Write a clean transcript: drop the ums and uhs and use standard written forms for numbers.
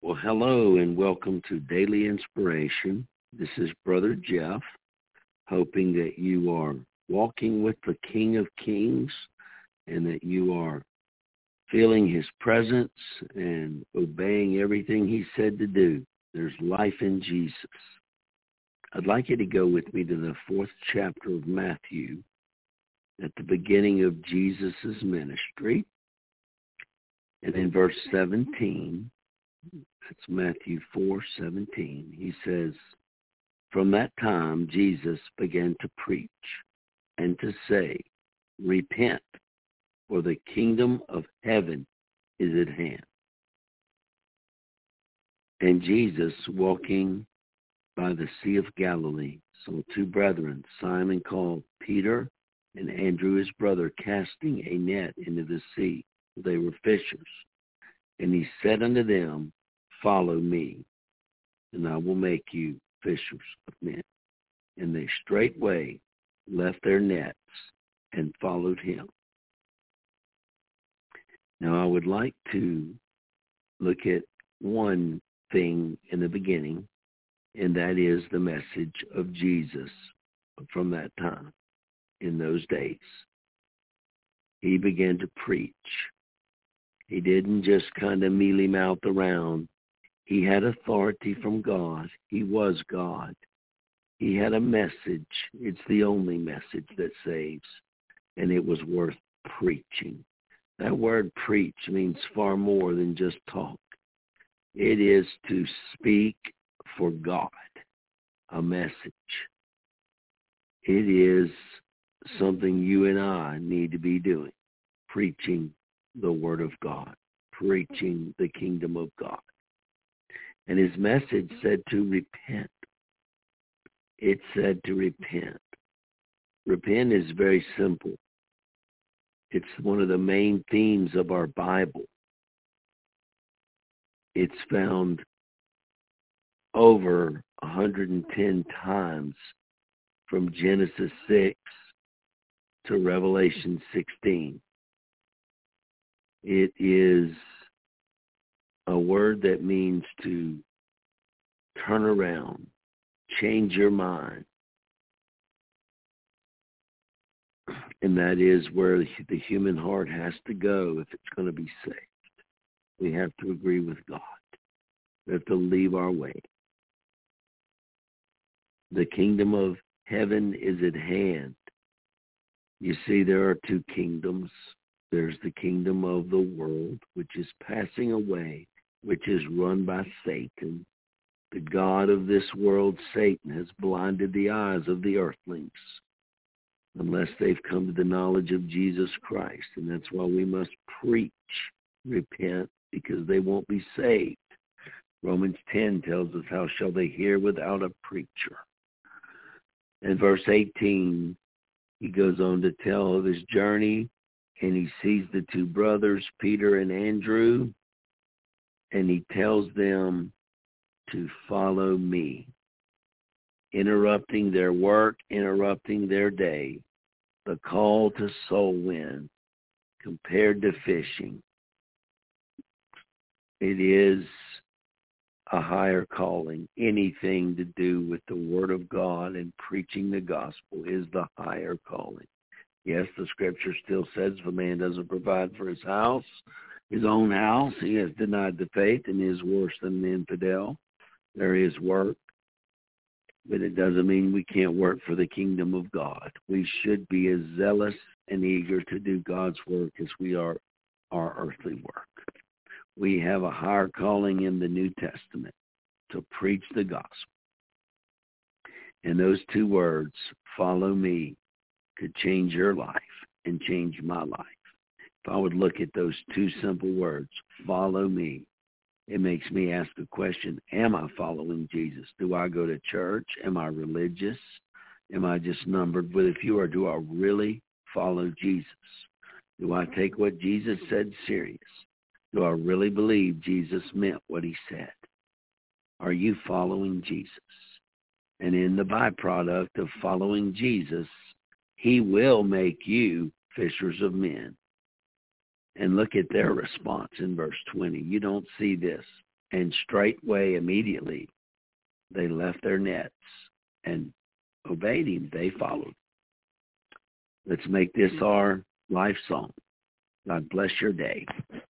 Well, hello and welcome to Daily Inspiration. This is Brother Jeff, hoping that you are walking with the King of Kings and that you are feeling his presence and obeying everything he said to do. There's life in Jesus. I'd like you to go with me to the 4th chapter of Matthew at the beginning of Jesus' ministry. And in verse 17, it's Matthew 4:17. He says, "From that time Jesus began to preach and to say, 'Repent, for the kingdom of heaven is at hand.' And Jesus, walking by the Sea of Galilee, saw two brethren, Simon called Peter and Andrew his brother, casting a net into the sea. They were fishers. And he said unto them, 'Follow me, and I will make you fishers of men.' And they straightway left their nets and followed him." Now I would like to look at one thing in the beginning, and that is the message of Jesus from that time, in those days. He began to preach. He didn't just kind of mealy-mouth around. He had authority from God. He was God. He had a message. It's the only message that saves, and it was worth preaching. That word preach means far more than just talk. It is to speak for God, a message. It is something you and I need to be doing, preaching the Word of God, preaching the kingdom of God. And his message said to repent. It said to repent. Repent is very simple. It's one of the main themes of our Bible. It's found over 110 times from Genesis 6 to Revelation 16. It is a word that means to turn around, change your mind. And that is where the human heart has to go if it's going to be saved. We have to agree with God. We have to leave our way. The kingdom of heaven is at hand. You see, there are two kingdoms. There's the kingdom of the world, which is passing away, which is run by Satan. The god of this world, Satan, has blinded the eyes of the earthlings unless they've come to the knowledge of Jesus Christ. And that's why we must preach, repent, because they won't be saved. Romans 10 tells us, "How shall they hear without a preacher?" In verse 18, he goes on to tell of his journey, and he sees the two brothers, Peter and Andrew, and he tells them to follow me, interrupting their work, interrupting their day. The call to soul win compared to fishing. It is a higher calling. Anything to do with the Word of God and preaching the gospel is the higher calling. Yes, the scripture still says if a man doesn't provide for his own house, he has denied the faith and is worse than an infidel. There is work, but it doesn't mean we can't work for the kingdom of God. We should be as zealous and eager to do God's work as we are our earthly work. We have a higher calling in the New Testament to preach the gospel. And those two words, follow me, could change your life and change my life. If I would look at those two simple words, follow me, it makes me ask the question, am I following Jesus? Do I go to church? Am I religious? Am I just numbered with a few? Or do I really follow Jesus? Do I take what Jesus said serious? Do I really believe Jesus meant what he said? Are you following Jesus? And in the byproduct of following Jesus, he will make you fishers of men. And look at their response in verse 20. You don't see this. And straightway, immediately, they left their nets and obeyed him. They followed. Let's make this our life song. God bless your day.